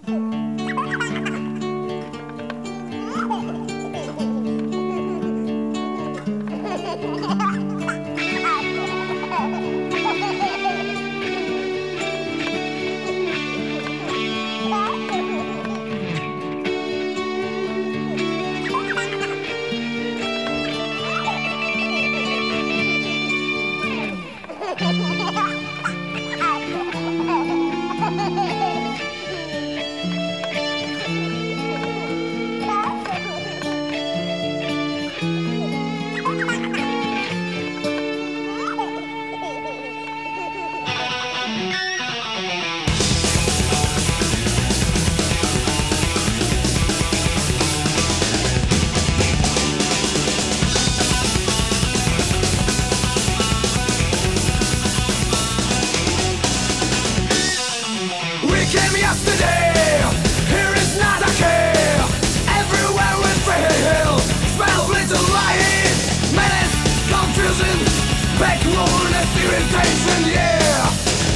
Came yesterday, here is not a care. Everywhere we fail, smell little light, menace, confusion, backwardness, irritation, yeah.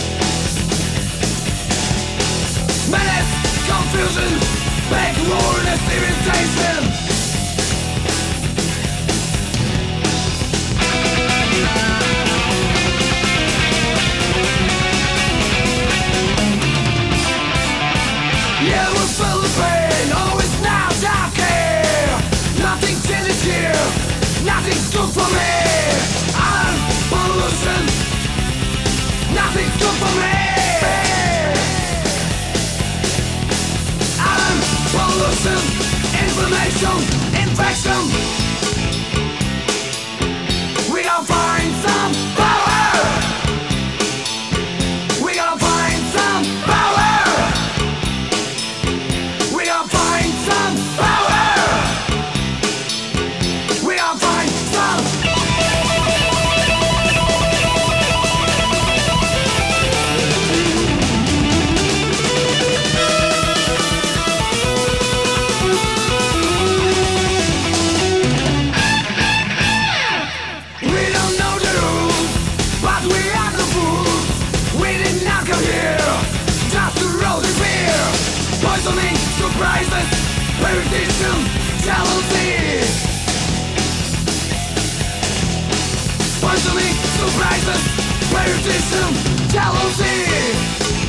Menace, confusion, backwardness, irritation. Yeah, we feel the pain, oh it's now I care. Nothing changes here, nothing's good for me. I'm pollution, nothing's good for me. I'm pollution, inflammation, infection. We gotta find some power. We gotta find some power. Find some power. We are find some. We don't know the rules, but we are the fools. We did not come here just to roll the beer. Poisoning, surprises, irritation, jealousy. Poisoning, surprises, irritation, jealousy.